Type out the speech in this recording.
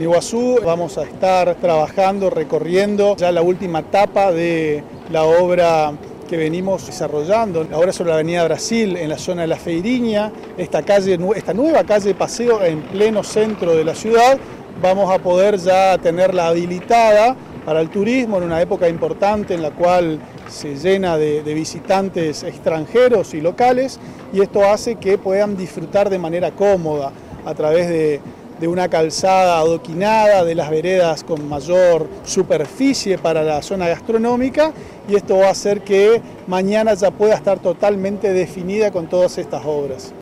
En Iguazú vamos a estar trabajando, recorriendo ya la última etapa de la obra que venimos desarrollando, ahora sobre la avenida Brasil, en la zona de la Feiriña, esta nueva calle de paseo en pleno centro de la ciudad, vamos a poder ya tenerla habilitada para el turismo en una época importante en la cual se llena de visitantes extranjeros y locales, y esto hace que puedan disfrutar de manera cómoda a través de una calzada adoquinada, de las veredas con mayor superficie para la zona gastronómica, y esto va a hacer que mañana ya pueda estar totalmente definida con todas estas obras.